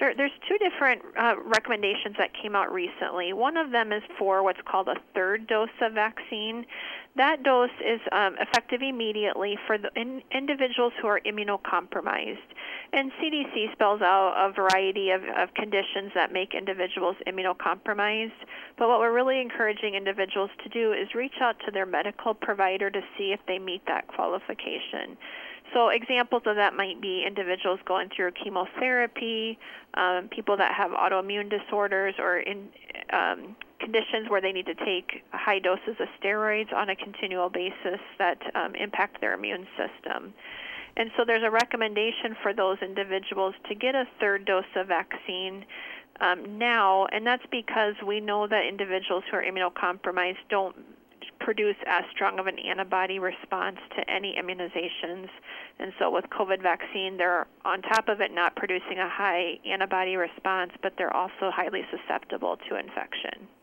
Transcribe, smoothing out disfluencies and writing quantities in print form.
Sure. There's two different recommendations that came out recently. One of them is for what's called a third dose of vaccine. That dose is effective immediately for the individuals who are immunocompromised. And CDC spells out a variety of conditions that make individuals immunocompromised. But what we're really encouraging individuals to do is reach out to their medical provider to see if they meet that qualification. So examples of that might be individuals going through chemotherapy, people that have autoimmune disorders or in conditions where they need to take high doses of steroids on a continual basis that impact their immune system. And so there's a recommendation for those individuals to get a third dose of vaccine now, and that's because we know that individuals who are immunocompromised don't produce as strong of an antibody response to any immunizations. And so with COVID vaccine, they're on top of it not producing a high antibody response, but they're also highly susceptible to infection.